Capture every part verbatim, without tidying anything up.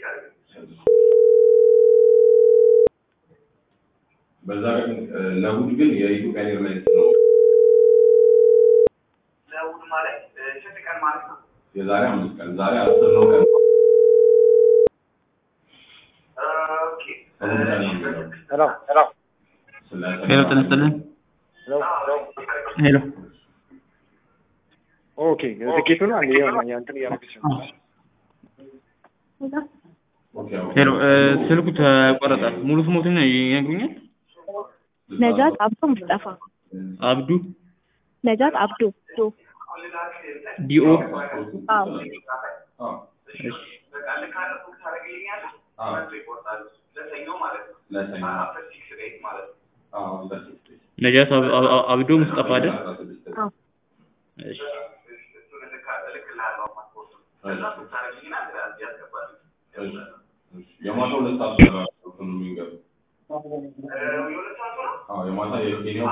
በዛ ለሁድ ግን የኢትዮጵያ ኤርላይንስ ነው ለሁድ ማለት ስንት ቀን ማለት ነው የዛሬ አምስት ቀን ዛሬ አስር ነው ቀን ኦኬ ሄሎ ሄሎ ሄሎ ተነስተልን ሄሎ ኦኬ ትኬቱን አንዴ ያው ያንተን ያረክሽ ሄሎ ስልኩ ተቆረጠ ሙሉ ስሞትን ይነግሩኛል ነጃት አብዱ ሙስጠፋ አብዱ ነጃት አብዱ ዲኦ አዎ እሺ ነጃት አብዱ ሙስጠፋ አይደል አዎ እሺ የማታው ለታስ ነው የሚገርም አዎ የማታ የኬንያው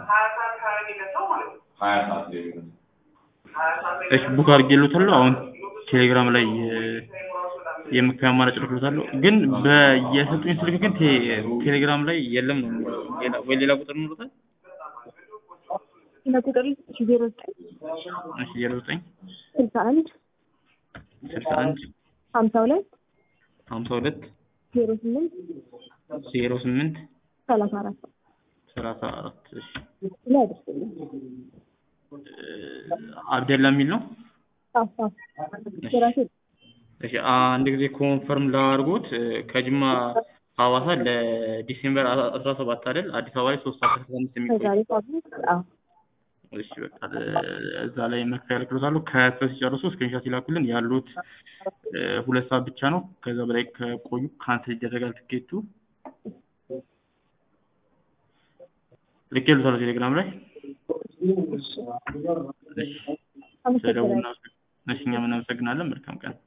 ሀያ ሰዓት ላይ ነው እሺ ቡክ አድርጌልዎታለሁ አሁን ቴሌግራም ላይ የምክር አማራጭ ልክሎታለሁ ግን በየሰጡኝ ስልክ ግን ቴሌግራም ላይ የለም ነው ሌላ ወይ ሌላ ቁጥር ኖሮታል ሌላ ቁጥር ዜሮ ዘጠኝ እሺ ዜሮ ዘጠኝ ስልሳ አንድ ስልሳ አንድ ሀምሳ ሁለት ሀምሳ ሁለት ዜሮ ስምንት ዜሮ ስምንት ሰላሳ አራት ሰላሳ አራት እሺ ላይ አድርሱልኝ አብደላ የሚል ነው አዎ አዎ እሺ አንድ ጊዜ ኮንፈርም ላድርጎት ከጅማ ሐዋሳ ለዲሴምበር አስራ ሰባት አይደል አዲስ አበባ ላይ ሶስት ሰዓት ከአምስት የሚቆይ አዎ እሺ በቃ እዛ ላይ መክፈል ያልኩታለሁ ከፕሮሰስ ሲጨርሱ ስክሪንሾት ይላኩልን ያሉት ሁለት ሰዓት ብቻ ነው ከዛ በላይ ከቆዩ ካንሰል ይደረጋል ትኬቱ ልኬልዎታለሁ ቴሌግራም ላይ እሺ እሺ እኛም እናመሰግናለን መልካም ቀን